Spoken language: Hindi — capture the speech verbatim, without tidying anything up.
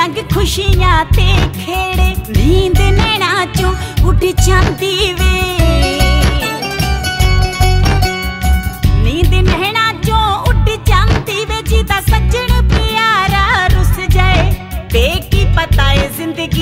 रंग खुशियां ते खेड़े, नींद नैना चों उठ जांदी वे, नींद नैना चों उठ जांदी वे, जिदा सज्जन प्यारा रुस जाए, बेकी पता है जिंदगी